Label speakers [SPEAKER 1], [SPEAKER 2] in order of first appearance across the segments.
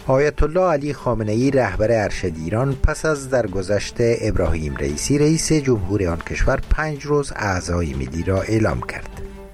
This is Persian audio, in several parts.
[SPEAKER 1] آیت الله علی خامنه‌ای رهبر ارشد ایران پس از درگذشت ابراهیم رئیسی رئیس جمهوری آن کشور 5 روز اعزای ملی را اعلام کرد.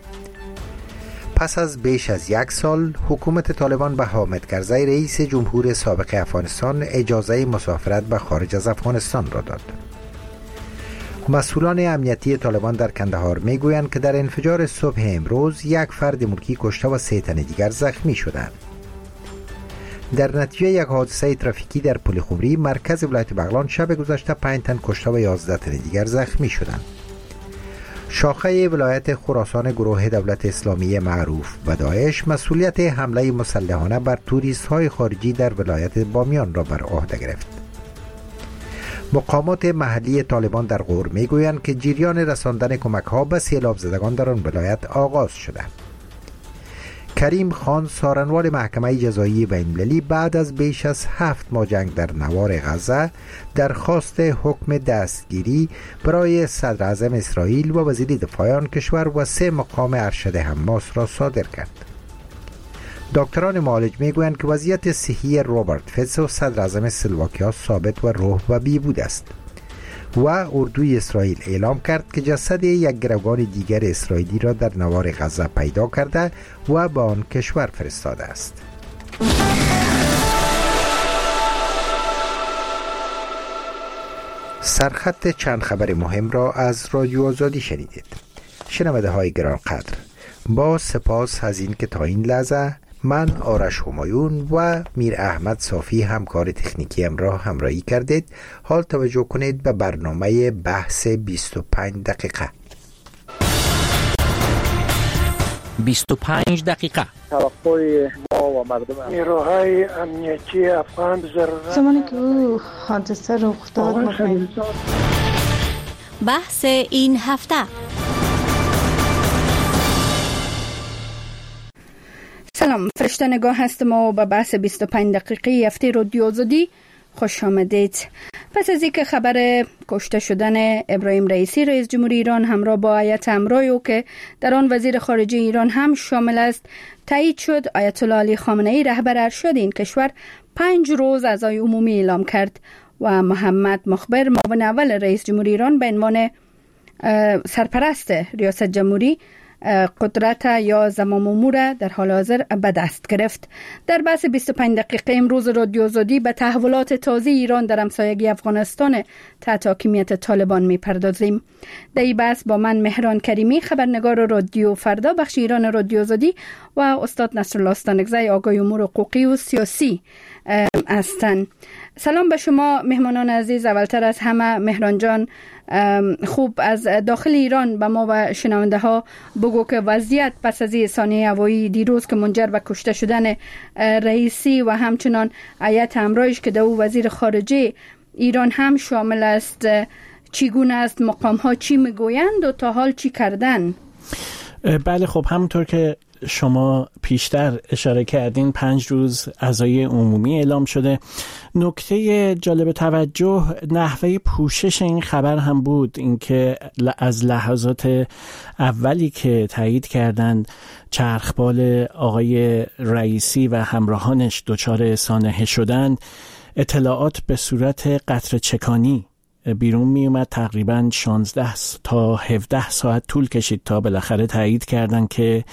[SPEAKER 1] پس از بیش از 1 سال حکومت طالبان به حامد کرزی رئیس جمهور سابق افغانستان اجازه مسافرت به خارج از افغانستان را داد. مسئولان امنیتی طالبان در کندهار میگویند که در انفجار صبح امروز 1 فرد ملکی کشته و 3 تن دیگر زخمی شدند. در نتیجه یک حادثه ترافیکی در پل خمری مرکز ولایت بغلان شب گذشته 5 تن کشته و 11 تن دیگر زخمی شدند. شاخه ولایت خراسان گروه دولت اسلامی معروف به داعش مسئولیت حمله مسلحانه بر توریست های خارجی در ولایت بامیان را بر عهده گرفت. مقامات محلی طالبان در غور میگویند که جریان رساندن کمک ها به سیلاب زدگان در آن ولایت آغاز شده. کریم خان سارنوال محکمه جزایی بین‌المللی بعد از بیش از 7 ماه جنگ در نوار غزه درخواست حکم دستگیری برای صدر اعظم اسرائیل و وزیر دفاع آن کشور و 3 مقام ارشد حماس را صادر کرد. دکتران معالج میگویند که وضعیت صحی روبرت فیتسو صدر اعظم اسلواکیا ثابت و روح و بیهود است و اردوی اسرائیل اعلام کرد که جسد یک گروگان دیگر اسرائیلی را در نوار غزه پیدا کرده و به آن کشور فرستاده است. سرخط چند خبر مهم را از رادیو آزادی شنیدید. شنونده های گرانقدر، با سپاس از این که تا این لحظه من آرش همایون و میر احمد صافی همکار تکنیکیم را همراهی کردید. حال توجه کنید به برنامه بحث 25 دقیقه.
[SPEAKER 2] 25 دقیقه
[SPEAKER 3] توقع ما و مردم نیروهای امنیتی افغان ضرورت
[SPEAKER 4] زمانی که او حادثه رخ داد.
[SPEAKER 5] بحث این هفته.
[SPEAKER 4] سلام، فرشته نگاه هستم و به بحث 25 دقیقه هفته رادیو آزادی خوش آمدید. پس از اینکه خبر کشته شدن ابراهیم رئیسی رئیس جمهوری ایران همراه با هیئت همراه او که در آن وزیر خارجه ایران هم شامل است تایید شد، آیت الله علی خامنه‌ای رهبر ارشد این کشور 5 روز اعزای عمومی اعلام کرد و محمد مخبر معاون اول رئیس جمهوری ایران به عنوان سرپرست ریاست جمهوری قدرت یا زمام امور در حال حاضر به دست گرفت. در بحث 25 دقیقه امروز رادیو آزادی به تحولات تازه ایران در همسایگی افغانستان تحت حاکمیت طالبان میپردازیم. در این بحث با من مهران کریمی، خبرنگار رادیو فردا بخش ایران رادیو آزادی و استاد نصرالله استانکزی آگاه امور حقوقی و سیاسی هستند. سلام به شما مهمانان عزیز. اولتر از همه مهران جان، خوب از داخل ایران به ما و شنونده ها بگو که وضعیت پس از رسانه هوایی دیروز که منجر به کشته شدن رئیسی و همچنان هیئت همراهش که در او وزیر خارجه ایران هم شامل است چگونه است؟ مقام ها چی میگویند و تا حال چی کردن؟
[SPEAKER 2] بله، خب همونطور که شما پیشتر اشاره کردین 5 روز اعزای عمومی اعلام شده. نکته جالب توجه نحوه پوشش این خبر هم بود، اینکه از لحظات اولی که تایید کردند چرخبال آقای رئیسی و همراهانش دچار سانحه شدند، اطلاعات به صورت قطره چکانی بیرون می اومد. تقریباً 16 تا 17 ساعت طول کشید تا بالاخره تایید کردن که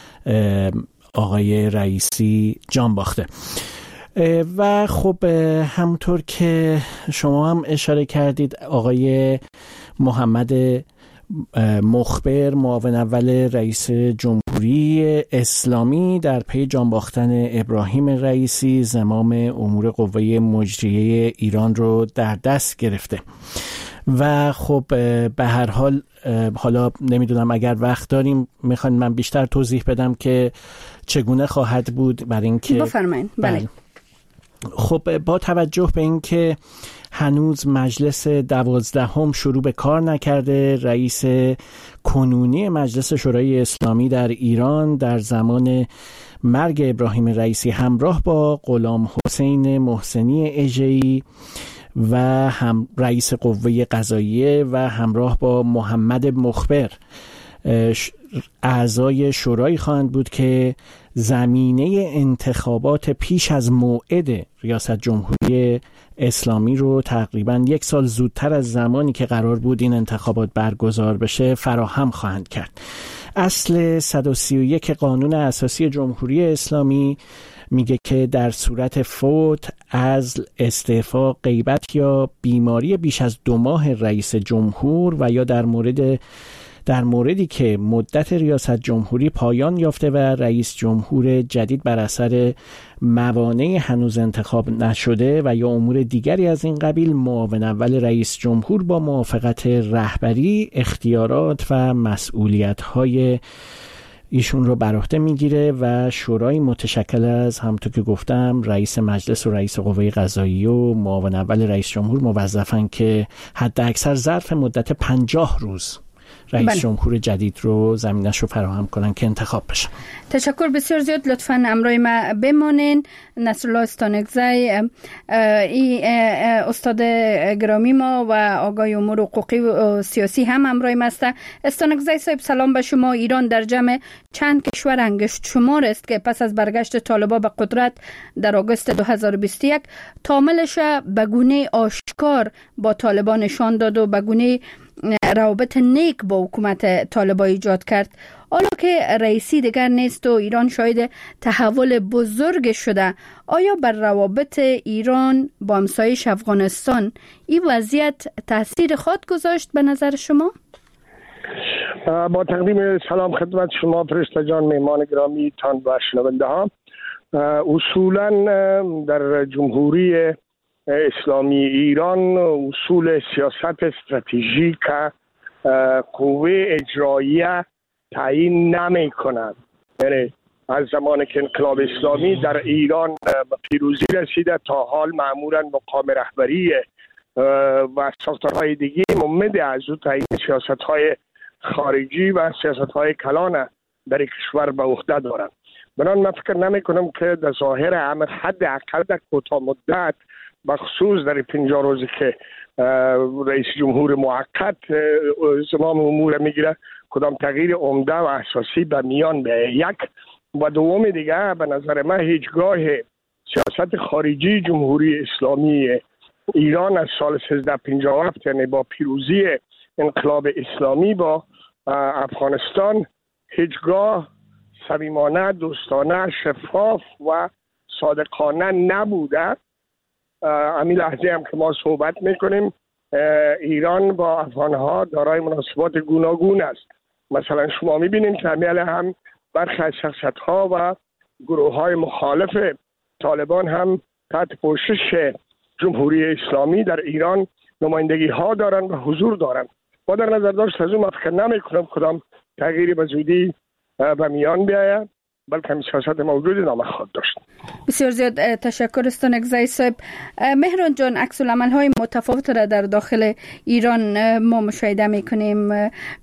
[SPEAKER 2] آقای رئیسی جان باخته. و خب همونطور که شما هم اشاره کردید، آقای محمد مخبر معاون اول رئیس جمهوری اسلامی در پی جان باختن ابراهیم رئیسی زمام امور قوه مجریه ایران رو در دست گرفته و خب به هر حال حالا نمیدونم اگر وقت داریم میخواین من بیشتر توضیح بدم که چگونه خواهد بود برای اینکه
[SPEAKER 4] بفرمایید. بله.
[SPEAKER 2] خب با توجه به اینکه هنوز مجلس 12 شروع به کار نکرده، رئیس کنونی مجلس شورای اسلامی در ایران در زمان مرگ ابراهیم رئیسی همراه با غلام حسین محسنی اژه‌ای و هم رئیس قوه قضاییه و همراه با محمد مخبر اعضای شورایی خواهند بود که زمینه انتخابات پیش از موعد ریاست جمهوری اسلامی رو تقریباً 1 سال زودتر از زمانی که قرار بود این انتخابات برگزار بشه فراهم خواهند کرد. اصل 131 قانون اساسی جمهوری اسلامی میگه که در صورت فوت، عزل، استعفا، غیبت یا بیماری بیش از 2 ماه رئیس جمهور و یا در موردی که مدت ریاست جمهوری پایان یافته و رئیس جمهور جدید بر اثر موانع هنوز انتخاب نشده و یا امور دیگری از این قبیل، معاون اول رئیس جمهور با موافقت رهبری اختیارات و مسئولیت‌های ایشون رو بر عهده میگیره و شورای متشکل از همونطور که گفتم رئیس مجلس و رئیس قوه قضاییه و معاون اول رئیس جمهور موظفن که حد اکثر ظرف مدت 50 روز رئیس جمهور جدید رو زمینش رو فراهم کنن که انتخاب بشه.
[SPEAKER 4] تشکر بسیار زیاد. لطفاً امروی ما بمانین. نصرالله استانکزی استاد گرامی ما و آقای امور حقوقی و سیاسی هم امروی ما است. استانکزی صاحب سلام به شما. ایران در جمع چند کشور انگشت شمار است که پس از برگشت طالبان به قدرت در آگوست 2021 تاملش به گونه آشکار با طالبان نشان داد و به گونه روابط نیک با حکومت طالبان ایجاد کرد. حالا که رئیسی دیگر نیست و ایران شاهد تحول بزرگ شده، آیا بر روابط ایران با همسایش افغانستان این وضعیت تاثیر خود گذاشت به نظر شما؟
[SPEAKER 3] با تقدیم سلام خدمت شما فرشته جان، مهمان گرامی تان و شنونده ها. اصولا در جمهوری اسلامی ایران اصول سیاست استراتژیک قوه اجراییه تعیین نمی کند. یعنی از زمان که انقلاب اسلامی در ایران به پیروزی رسیده تا حال معمولا مقام رهبری و ساختارهای دیگه ممد از او تعیین سیاستهای خارجی و سیاستهای کلان در کشور به عهده دارند. بنان من فکر نمی کنم که در ظاهر امر حد اقل در کوتاه مدت بخصوص در 50 روزی که رئیس جمهور موقت زمام امور میگیره کدام تغییر عمده و اساسی به میان به یک و دوم دیگه به نظر من هیچگاه سیاست خارجی جمهوری اسلامی ایران از سال 1357 یعنی با پیروزی انقلاب اسلامی با افغانستان هیچگاه صمیمانه، دوستانه، شفاف و صادقانه نبوده. همین لحظه هم که ما صحبت میکنیم ایران با افغانها دارای مناسبات گوناگون است. مثلا شما میبینیم که هم برخی از شخصیت‌ها و گروه‌های مخالف طالبان هم تحت پوشش جمهوری اسلامی در ایران نمایندگی‌ها دارند و حضور دارند. با در نظر داشت از اون من فکر نمی‌کنم کدام تغییری به زودی به میان بیاید، بلکه همین سیاست موجود نامه خواهد داشت.
[SPEAKER 4] بسیار زیاد تشکر استانکزی صاحب. مهران جان، عکس العمل‌های متفاوت را در داخل ایران ما مشاهده می‌کنیم.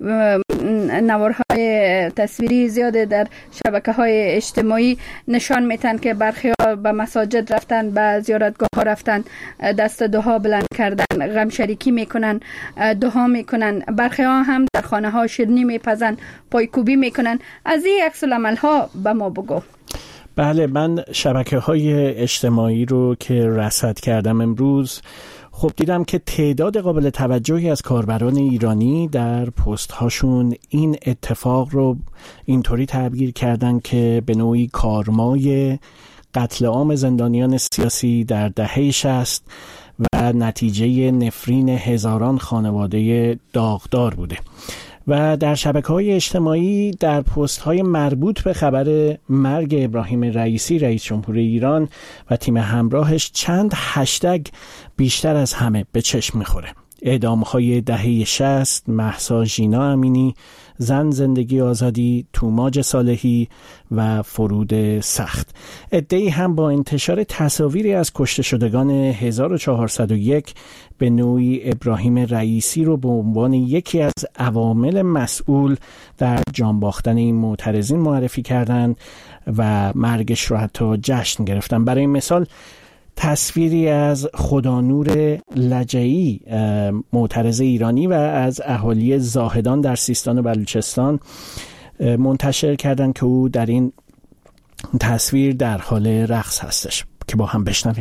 [SPEAKER 4] نوارهای تصویری زیاده در شبکه‌های اجتماعی نشان میدن که برخی‌ها به مساجد رفتن، به زیارتگاه‌ها رفتن، دست دعا بلند کردن، غم شریکی میکنن، دعا میکنن. برخی‌ها هم در خانه‌ها شیرینی میپزن، پایکوبی میکنن. از این عکس العمل‌ها به ما بگو.
[SPEAKER 2] بله، من شبکه‌های اجتماعی رو که رصد کردم امروز خب دیدم که تعداد قابل توجهی از کاربران ایرانی در پست هاشون این اتفاق رو اینطوری تعبیر کردن که به نوعی کارمای قتل عام زندانیان سیاسی در دهه 60 و نتیجه نفرین هزاران خانواده داغدار بوده. و در شبکه‌های اجتماعی در پست‌های مربوط به خبر مرگ ابراهیم رئیسی رئیس جمهور ایران و تیم همراهش چند هشتگ بیشتر از همه به چشم می‌خوره: اعدام‌های دهه 60، مهسا ژینا امینی، زن زندگی آزادی، توماج صالحی و فرود سخت. عده‌ای هم با انتشار تصاویری از کشته شدگان 1401 به نوعی ابراهیم رئیسی رو به عنوان یکی از عوامل مسئول در جان باختن این معترضین معرفی کردند و مرگش رو حتی جشن گرفتن. برای مثال تصویری از خدانور لجعی، معترض ایرانی و از اهالی زاهدان در سیستان و بلوچستان منتشر کردن که او در این تصویر در حال رقص هستش که با هم بشنویم.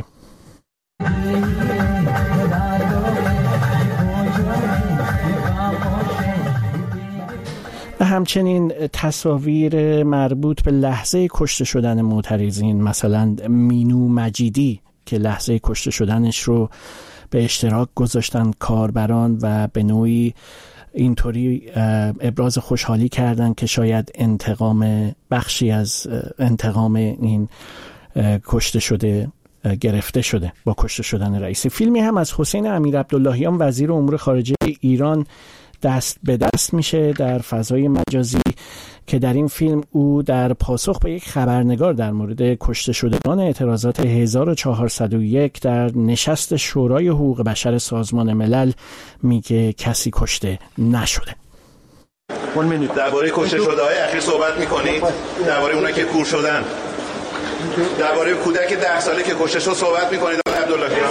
[SPEAKER 2] و همچنین تصاویر مربوط به لحظه کشته شدن معترضین، مثلا مینو مجیدی که لحظه کشته شدنش رو به اشتراک گذاشتن کاربران و به نوعی اینطوری ابراز خوشحالی کردن که شاید بخشی از انتقام این کشته شده گرفته شده با کشته شدن رئیسی. فیلمی هم از حسین امیرعبداللهیان وزیر امور خارجه ایران دست به دست میشه در فضای مجازی که در این فیلم او در پاسخ به یک خبرنگار در مورد کشته شدگان اعتراضات 1401 در نشست شورای حقوق بشر سازمان ملل میگه کسی کشته نشده.
[SPEAKER 6] درباره کشته شده‌های اخیر صحبت می‌کنید؟ درباره اونایی که کور شدن؟ درباره کودک 10 ساله که کشته شد صحبت می‌کنید آقای عبداللهیان؟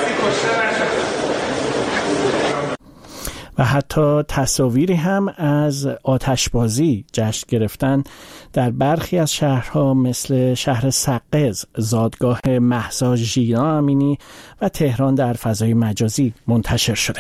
[SPEAKER 2] و حتی تصاویری هم از آتشبازی جشن گرفتن در برخی از شهرها مثل شهر سقز، زادگاه مهسا ژینا امینی و تهران در فضای مجازی منتشر شده.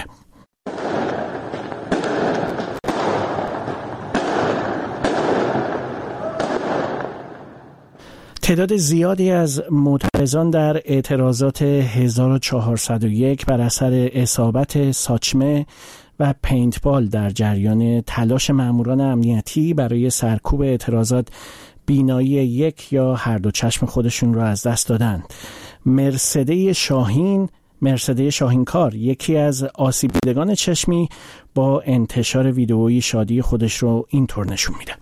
[SPEAKER 2] تعداد زیادی از معترضان در اعتراضات 1401 بر اثر اصابت ساچمه و پینتبال در جریان تلاش ماموران امنیتی برای سرکوب اعتراضات بینایی یک یا هر دو چشم خودشون رو از دست دادند. مرسده شاهینکار، یکی از آسیب دیدگان چشمی، با انتشار ویدئویی شادی خودش رو اینطور نشون میده.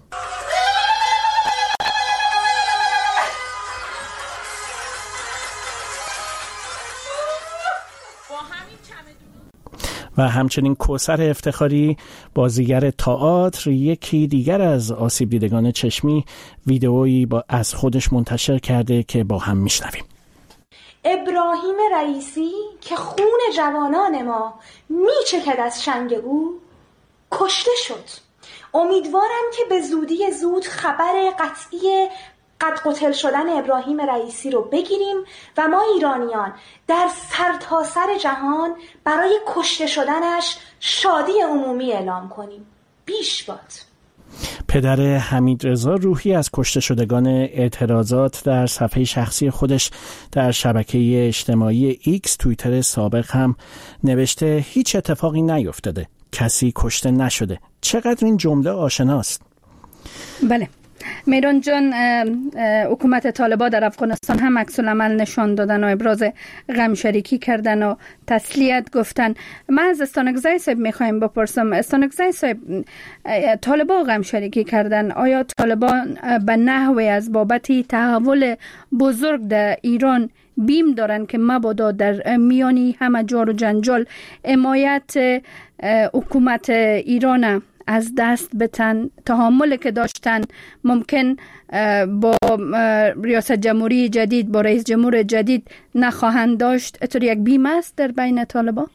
[SPEAKER 2] و همچنین کوثر افتخاری، بازیگر تئاتر، یکی دیگر از آسیب دیدگان چشمی، ویدئویی از خودش منتشر کرده که با هم میشنویم.
[SPEAKER 7] ابراهیم رئیسی که خون جوانان ما میچکد از شنگ او کشته شد. امیدوارم که به زودی زود خبر قطعی قد قتل شدن ابراهیم رئیسی رو بگیریم و ما ایرانیان در سرتاسر جهان برای کشته شدنش شادی عمومی اعلام کنیم. بیش باد.
[SPEAKER 2] پدر حمیدرضا روحی از کشته شدگان اعتراضات در صفحه شخصی خودش در شبکه اجتماعی ایکس، توییتر سابق، هم نوشته هیچ اتفاقی نیفتاده، کسی کشته نشده. چقدر این جمله آشناست.
[SPEAKER 4] بله میران جان، حکومت طالبان در افغانستان هم عکس العمل نشان دادن و ابراز غم شریکی کردن و تسلیت گفتن. من از استانکزی صاحب میخوایم بپرسم، استانکزی صاحب، طالبان غم شریکی کردن، آیا طالبان به نحوی از بابت تحول بزرگ در ایران بیم دارن که مبادا در میانی همه جار و جنجال حمایت حکومت ایران از دست بتن؟ تحملی که داشتن ممکن با ریاست جمهوری جدید، با رئیس جمهور جدید نخواهند داشت. اتر یک بیم است در بین طالبان؟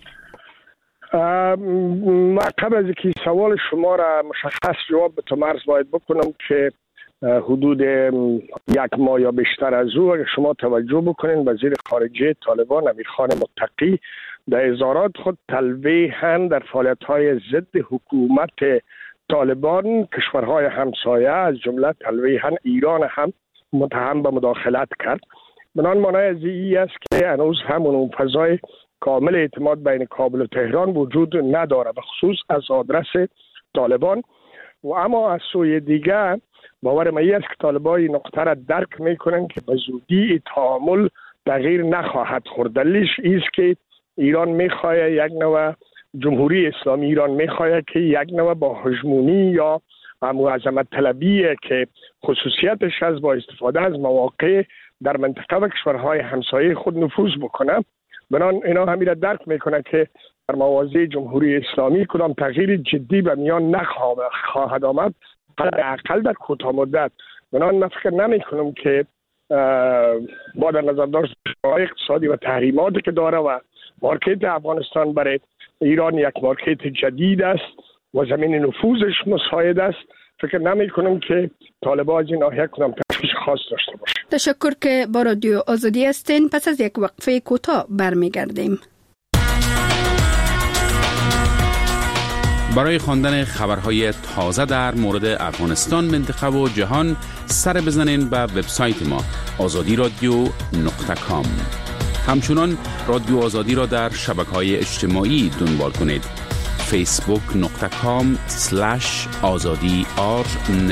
[SPEAKER 3] ما قبل از که سوال شما را مشخص جواب به تو عرض باید بکنم که حدود 1 ماه یا بیشتر از او اگر شما توجه بکنین، وزیر خارجه طالبان امیرخان متقی در اظهارات خود تلویحاً در فعالیت‌های ضد حکومت طالبان کشورهای همسایه از جمله تلویحاً ایران هم متهم به مداخلت کرد. بنان معنای از این است که هنوز همون فضای کامل اعتماد بین کابل و تهران وجود نداره، به خصوص از آدرس طالبان. و اما از سوی دیگر باور من است که طالبان این نقطه را درک میکنن که به زودی تعامل تغییر نخواهد خورد. دلیلش است که ایران میخواد یک نوع جمهوری اسلامی ایران میخواد که یک نوع با هژمونی یا عظمت طلبی که خصوصیتش از با استفاده از مواقع در منطقه و کشورهای همسایه خود نفوذ بکنه. بنان اینا همین را درک میکنه که در مواضع جمهوری اسلامی کدام تغییر جدی به میان نخواهد آمد، حداقل در کوتاه مدت. بنان من فکر نمیکنم که با در نظر داشت اقتصادی و تحریماتی که داره و مارکت افغانستان برای ایران یک مارکت جدید است و زمین نفوذش مساعد است، فکر نمی کنم که طالبان از این ناحیه کدام تشویش خاص داشته باشه.
[SPEAKER 4] تشکر که با رادیو آزادی هستین. پس از یک وقفه کوتاه برمیگردیم.
[SPEAKER 8] برای خواندن خبرهای تازه در مورد افغانستان، منطقه و جهان سر بزنین به وبسایت ما azadiradio.com. همچنان رادیو آزادی را در شبکه‌های اجتماعی دنبال کنید. facebook.com/azadi_r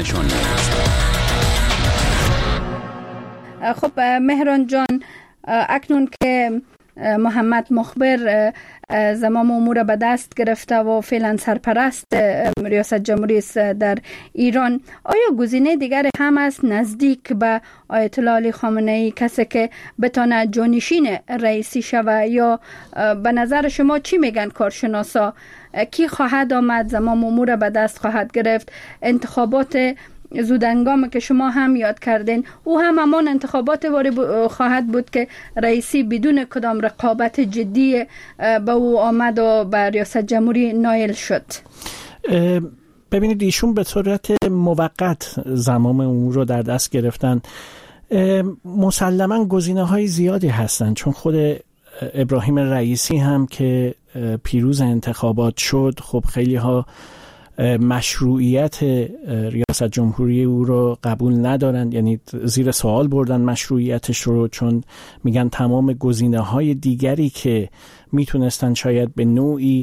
[SPEAKER 4] خب مهران جان، اکنون که محمد مخبر زمام امور به دست گرفته و فعلا سرپرست ریاست جمهوری است در ایران، آیا گزینه دیگر هم است نزدیک به آیت الله علی خامنه ای، کسی که بتونه جانشین رئیسی شوه، یا به نظر شما چی میگن کارشناسا؟ کی خواهد آمد، زمام امور به دست خواهد گرفت؟ انتخابات زودهنگام که شما هم یاد کردین، او هم همان انتخابات خواهد بود که رئیسی بدون کدام رقابت جدی به او آمد و به ریاست جمهوری نایل شد.
[SPEAKER 2] ببینید ایشون به صورت موقت زمام امور رو در دست گرفتن. مسلماً گزینه‌های زیادی هستند، چون خود ابراهیم رئیسی هم که پیروز انتخابات شد، خب خیلی ها مشروعیت ریاست جمهوری او رو قبول ندارن، یعنی زیر سوال بردن مشروعیتش رو، چون میگن تمام گزینه‌های دیگری که میتونستن شاید به نوعی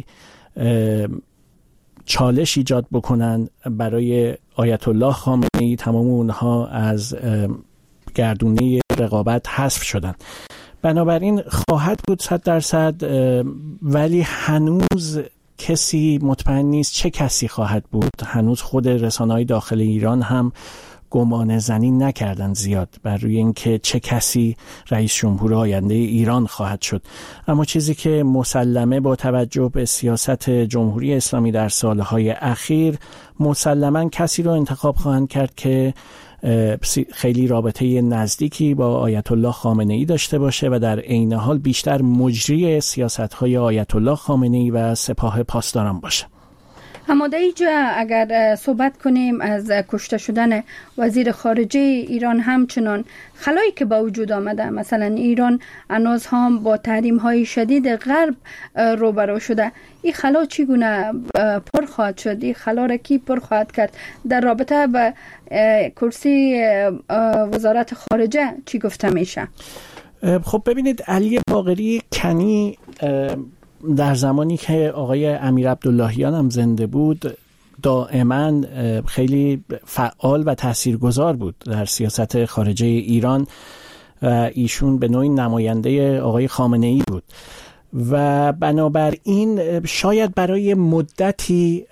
[SPEAKER 2] چالش ایجاد بکنن برای آیت الله خامنه ای، تمام اونها از گردونه رقابت حذف شدن. بنابراین خواهد بود 100%، ولی هنوز کسی مطمئن نیست چه کسی خواهد بود. هنوز خود رسانه‌های داخل ایران هم گمان زنی نکردن زیاد بر روی اینکه چه کسی رئیس جمهور آینده ایران خواهد شد. اما چیزی که مسلمه با توجه به سیاست جمهوری اسلامی در سالهای اخیر، مسلماً کسی رو انتخاب خواهند کرد که خیلی رابطه نزدیکی با آیت الله خامنه ای داشته باشه و در عین حال بیشتر مجری سیاست‌های آیت الله خامنه ای و سپاه پاسداران باشه.
[SPEAKER 4] اما در اینجا اگر صحبت کنیم از کشته شدن وزیر خارجه ایران، همچنان خلایی که با وجود آمده، مثلا ایران هنوز هم با تحریم های شدید غرب روبرو شده، این خلا چگونه پر خواهد شد؟ این خلا را کی پر خواهد کرد؟ در رابطه به کرسی وزارت خارجه چی گفته میشه؟
[SPEAKER 2] خب ببینید، علی باقری کنی در زمانی که آقای امیر عبداللهیان هم زنده بود دائما خیلی فعال و تاثیرگذار بود در سیاست خارجه ایران و ایشون به نوعی نماینده آقای خامنه ای بود و بنابراین شاید برای مدتی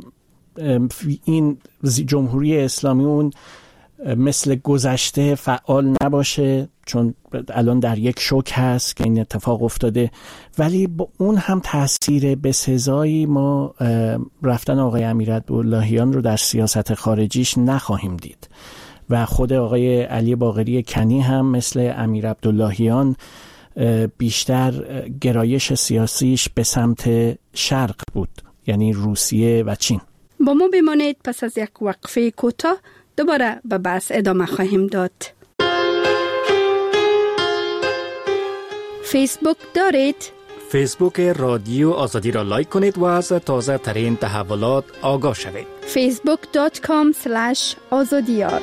[SPEAKER 2] این جمهوری اسلامی اون مثل گذشته فعال نباشه، چون الان در یک شوک هست که این اتفاق افتاده، ولی با اون هم تأثیر بسزایی ما رفتن آقای امیرعبداللهیان رو در سیاست خارجیش نخواهیم دید و خود آقای علی باقری کنی هم مثل امیرعبداللهیان بیشتر گرایش سیاسیش به سمت شرق بود، یعنی روسیه و چین.
[SPEAKER 4] با ما بمانید، پس از یک وقفه کوتاه دوباره به بحث ادامه خواهیم داد. فیسبوک دارید؟
[SPEAKER 9] فیسبوک رادیو آزادی را لایک کنید و از تازه ترین تحولات آگاه شوید.
[SPEAKER 4] facebook.com/azadiyar.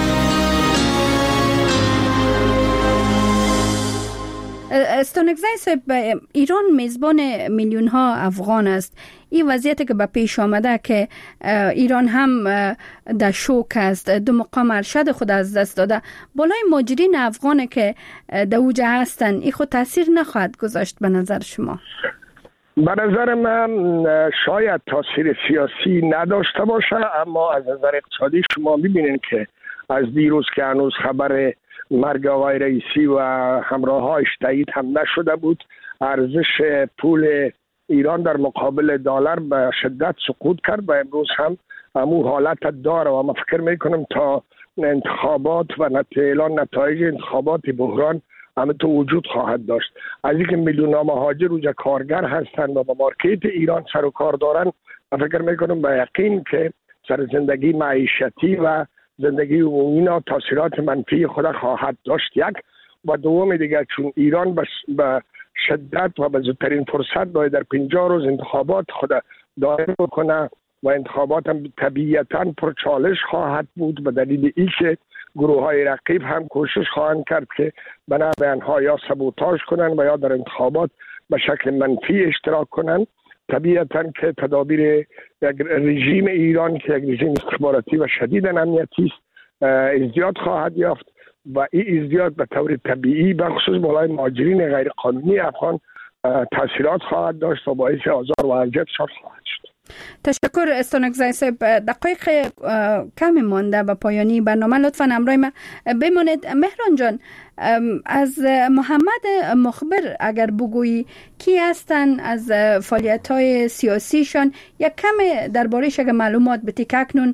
[SPEAKER 4] استانگزای صاحب، ایران میزبان میلیون ها افغان است. این وضعیتی که به پیش آمده که ایران هم در شوک است، دو مقام ارشد خود از دست داده، بالای مهاجرین افغان که در اوجه هستند، این خود تاثیر نخواهد گذاشت به نظر شما؟
[SPEAKER 3] به نظر من شاید تاثیر سیاسی نداشته باشه، اما از نظر اقتصادی شما میبینید که از دیروز که هنوز خبر مرگ آقای رئیسی و همراهایش تایید هم نشده بود، ارزش پول ایران در مقابل دلار به شدت سقوط کرد و امروز هم همون حالت داره و من فکر میکنم تا انتخابات و اعلان نتایج انتخابات بحران همه تو وجود خواهد داشت. از اینکه میلیون ها مهاجر روی کارگر هستند و با مارکت ایران سر و کار دارن، من فکر میکنم به یقین که سر زندگی معیشتی و زندگی عمومی تاثیرات منفی خود خواهد داشت. یک و دوم دیگه چون ایران به شدت و به زودترین فرصت باید در 50 روز انتخابات خود دایر بکنه و انتخابات هم طبیعتاً پرچالش خواهد بود به دلیل اینکه گروه های رقیب هم کوشش خواهند کرد که بنا به آنها یا سبوتاژ کنند و یا در انتخابات به شکل منفی اشتراک کنند. طبیعتاً که تدابیر یک رژیم ایران که یک رژیم استخباراتی و شدید امنیتی است ازدیاد خواهد یافت و این ازدیاد به طور طبیعی به خصوص بالای مهاجرین غیر قانونی افغان تاثیرات خواهد داشت و باعث آزار و اذیتشان خواهد شد.
[SPEAKER 4] تشکر استانکزی صاحب. دقایق کمی مانده به پایانی برنامه، لطفاً همراه ما بمانید. مهران جان، از محمد مخبر اگر بگویی کی هستن، از فعالیت‌های سیاسیشان یک کم درباره‌اش اگر معلومات بدی که اکنون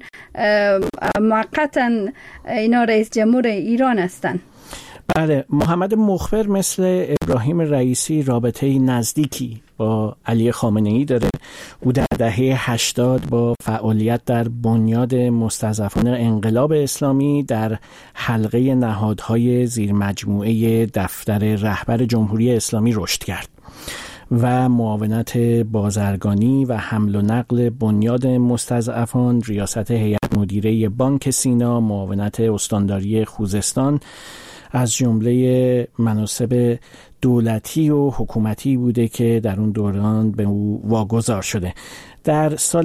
[SPEAKER 4] موقتاً اینا رئیس جمهور ایران هستن.
[SPEAKER 2] بله، محمد مخبر مثل ابراهیم رئیسی رابطه نزدیکی با علی خامنه‌ای داره. او در دهه 80 با فعالیت در بنیاد مستضعفان انقلاب اسلامی در حلقه نهادهای زیر مجموعه دفتر رهبر جمهوری اسلامی رشد کرد و معاونت بازرگانی و حمل و نقل بنیاد مستضعفان، ریاست هیئت مدیره بانک سینا، معاونت استانداری خوزستان از جمله مناصب دولتی و حکومتی بوده که در اون دوران به او واگذار شده. در سال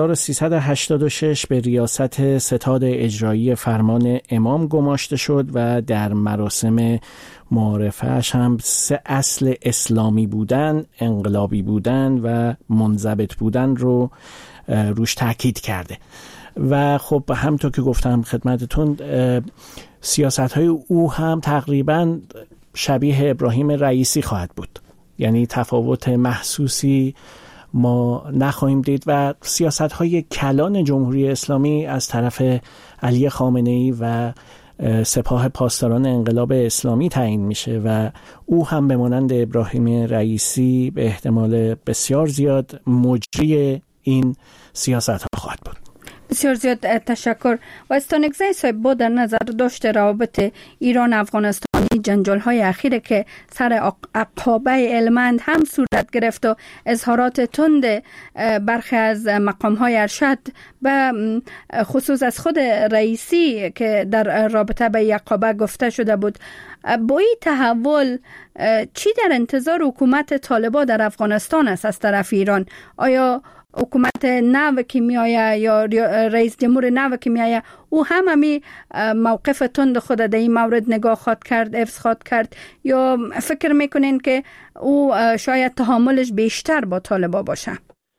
[SPEAKER 2] 1386 به ریاست ستاد اجرایی فرمان امام گماشته شد و در مراسم معارفه‌اش هم 3 اصل اسلامی بودن، انقلابی بودن و منضبط بودن رو روش تاکید کرده. و خب همونطور که گفتم خدمتتون، سیاست‌های او هم تقریباً شبیه ابراهیم رئیسی خواهد بود، یعنی تفاوت محسوسی ما نخواهیم دید و سیاست‌های کلان جمهوری اسلامی از طرف علی خامنه‌ای و سپاه پاسداران انقلاب اسلامی تعیین میشه و او هم به مانند ابراهیم رئیسی به احتمال بسیار زیاد مجری این سیاست‌ها خواهد بود.
[SPEAKER 4] بسیار زیاد تشکر. و استانکزی صاحب، با در نظر داشته روابط ایران افغانستانی، جنجال‌های اخیره که سر عقابه علمند هم صورت گرفت و اظهارات تند برخی از مقام‌های ارشد به خصوص از خود رئیسی که در رابطه به عقابه گفته شده بود، با این تحول چی در انتظار حکومت طالبان در افغانستان است از طرف ایران؟ آیا حکومت نو که میآید یا رئیس جمهور نو که میآید او هم همی موقف تند خود در این مورد نگاه خواهد کرد، حفظ خواهد کرد، یا فکر میکنین که او شاید تحملش بیشتر با طالبان باشه؟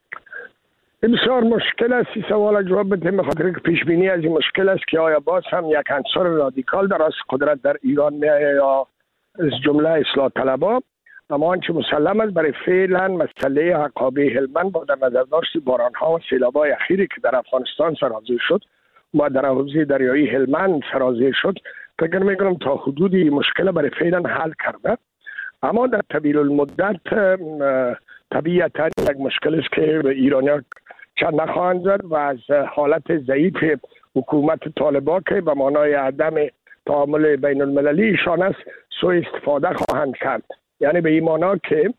[SPEAKER 3] بسیار مشکل است این سوال جواب بدیم، به خاطر که پیش بینی از این مشکل است که آیا باز هم یک عنصر رادیکال در از قدرت در ایران میآید یا از جمله اصلاح طلبها. اما آنچه مسلم است برای فعلا مسئله عقابه هلمند با در نظر داشت باران‌ها و سیلاب‌های اخیری که در افغانستان سرازیر شد و در حوزه دریایی هلمند سرازیر شد، فکر می‌کنم تا حدودی مشکل برای فعلا حل کرده. اما در طویل المدت طبیعتاً یک مشکل است که به ایرانیان چند نخواهند زد و از حالت ضعیف حکومت طالبان که به معنای عدم تعامل بین المللی ایشان است سوء استفاده خواهند کرد. یعنی به این معنا که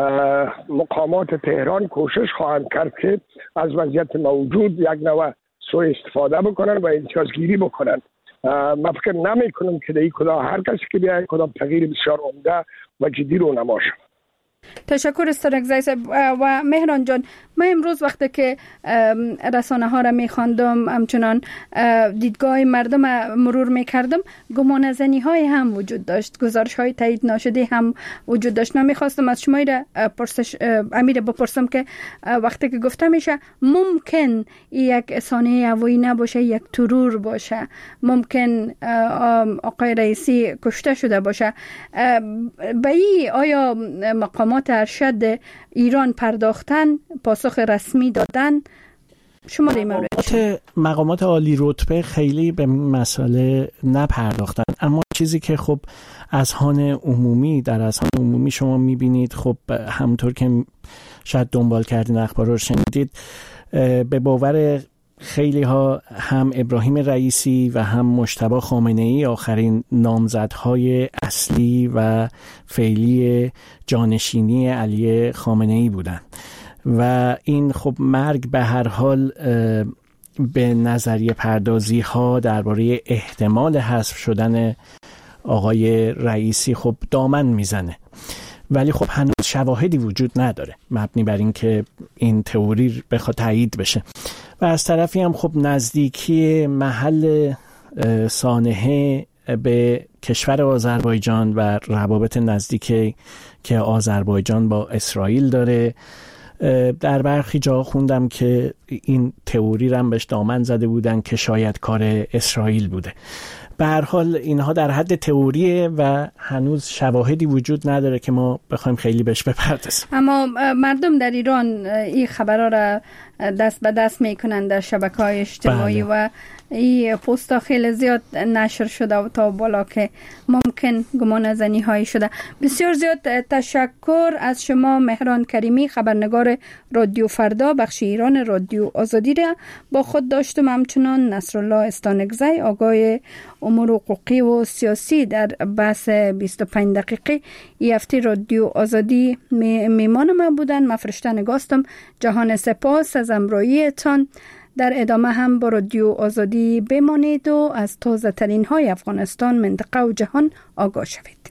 [SPEAKER 3] مقامات تهران کوشش خواهند کرد که از وضعیت موجود یک نوع سوء استفاده بکنن و امتیازگیری بکنن. من فکر نمی کنم که در این کلا هر کسی که بیاید کدام تغییر بسیار عمده و جدی رو نماشه.
[SPEAKER 4] تشکر استانکزی صاحب. و مهران جان، من امروز وقتی که رسانه ها را میخواندم، همچنان دیدگاه مردم مرور میکردم، گمان زنی های هم وجود داشت، گزارش های تایید ناشده هم وجود داشت. من میخواستم از شما امیر بپرسم که وقتی که گفته میشه ممکن یک سانحه هوایی نباشه، یک ترور باشه، ممکن آقای رئیسی کشته شده باشه، به این آیا مقامات ارشد ایران پرداختن، پاسخ رسمی دادن؟ شما در این مورد
[SPEAKER 2] مقامات عالی رتبه خیلی به مسئله نپرداختن، اما چیزی که خب اذهان عمومی در اذهان عمومی شما میبینید، خب همونطور که شاید دنبال کردین اخبار رو شنیدید، به باور خیلی ها هم ابراهیم رئیسی و هم مجتبی خامنه‌ای آخرین نامزدهای اصلی و فعلی جانشینی علی خامنه‌ای بودند و این خب مرگ به هر حال به نظریه پردازی ها درباره احتمال حذف شدن آقای رئیسی خب دامن میزنه، ولی خب هنوز شواهدی وجود نداره مبنی بر این که این تئوری بخواد تایید بشه. و از طرفی هم خب نزدیکی محل سانحه به کشور آذربایجان و روابط نزدیکی که آذربایجان با اسرائیل داره، در برخی جا خوندم که این تئوری رو بهش دامن زده بودن که شاید کار اسرائیل بوده. به هر حال اینها در حد تئوریه و هنوز شواهدی وجود نداره که ما بخوایم خیلی بهش بپردازیم.
[SPEAKER 4] اما مردم در ایران این خبرها را دست به دست میکنن در شبکه‌های اجتماعی و این پوستا خیلی زیاد نشر شده و تا بالا که ممکن گمان زنی هایی شده. بسیار زیاد تشکر از شما مهران کریمی، خبرنگار رادیو فردا بخش ایران رادیو آزادی را با خود داشتم. همچنان نصرالله استانگزی آگاه امور حقوقی و سیاسی در بحث 25 دقیقه این هفته رادیو آزادی میمان ما بودن. من فرشته نگاستم. جهان سپاس از همراهیتان. در ادامه هم با رادیو آزادی بمانید و از تازه ترین های افغانستان، منطقه و جهان آگاه شوید.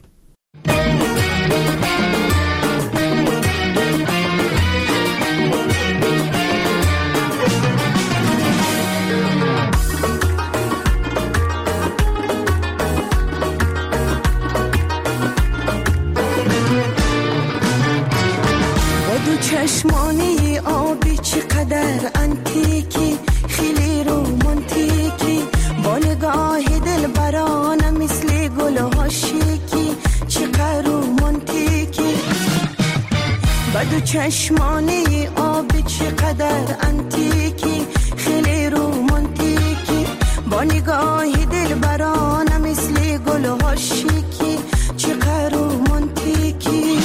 [SPEAKER 10] چشمانی آبی چقدر انتیکی، خیلی رومانتیکی، با نگاه دل برانه مثل گل ها شیکی، چقدر رومانتیکی. بدو چشمانی آبی چقدر انتیکی، خیلی رومانتیکی، با نگاه دل برانه مثل گل ها شیکی، چقدر رومانتیکی.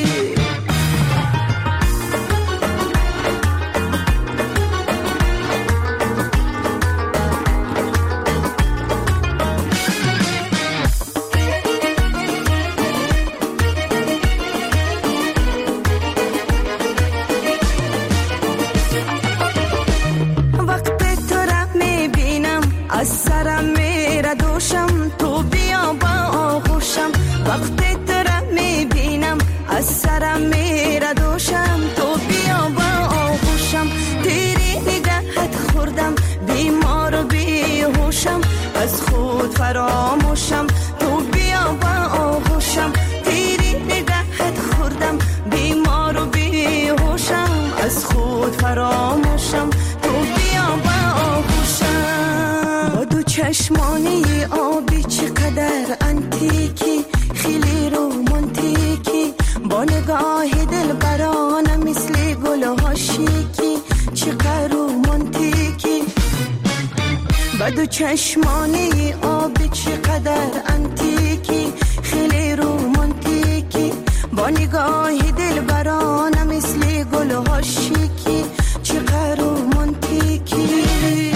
[SPEAKER 10] فراموشم تو بیا با آغوشم، تیری نگهت خوردم بیمار و بیهوشم، از خود فراموشم تو بیا با آغوشم. با دو چشمانی آبی چقدر انتیکی، خیلی رومانتیکی، با نگاه دل برانه مثل گل ها شیکی، چقدر رومانتیکی. بدو چشمانی آبی چقدر انتیکی، خیلی رومانتیکی، با نگاه دل برانه مثل گل ها شیکی، چقدر رومانتیکی.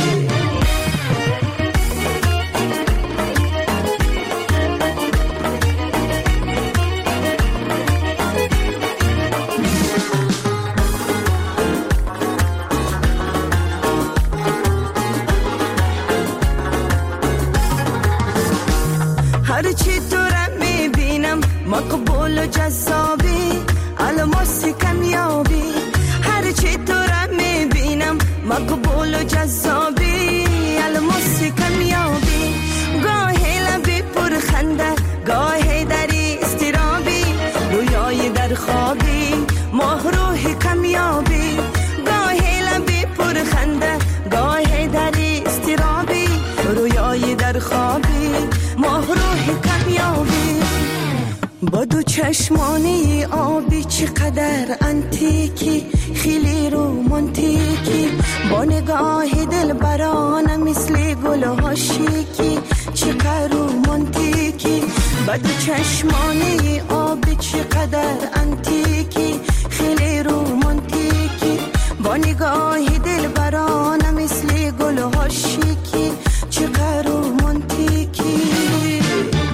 [SPEAKER 10] هرچی تو را میبینم مقبول و جذابی، الماس کمیابی. هرچی تو را میبینم مقبول و جذابی، الماس کمیابی. گاهی لبی پرخنده، گاهی دری استرابی، رویای در خوابی، ماه روح کمیابی. گاهی لبی پرخنده، گاهی دری استرابی، رویای در خوابی، ماه روح کمیابی. با دو چشمانی آبی چقدر انتیکی، خیلی رومانتیکی، با نگاه دل برانه مثل گل ها شیکی، چقدر رومانتیکی. با دو چشمانی آبی چقدر انتیکی، خیلی رومانتیکی، با نگاه